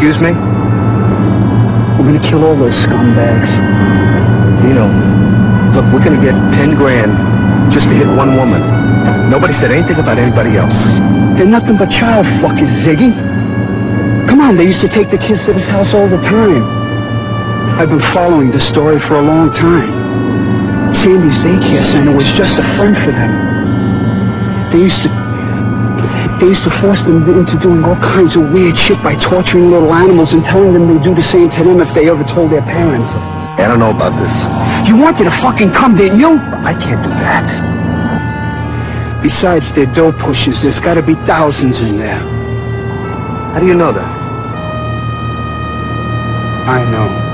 Excuse me? We're gonna kill all those scumbags. Dino, look, we're gonna get 10 grand just to hit one woman. Nobody said anything about anybody else. They're nothing but child fuckers, Ziggy. Come on, they used to take the kids to this house all the time. I've been following this story for a long time. Sandy's daycare center was just a front for them. They used to force them into doing all kinds of weird shit by torturing little animals and telling them they'd do the same to them if they ever told their parents. I don't know about this. You wanted to fucking come, didn't you? I can't do that. Besides, they're dough pushers. There's gotta be thousands in there. How do you know that? I know.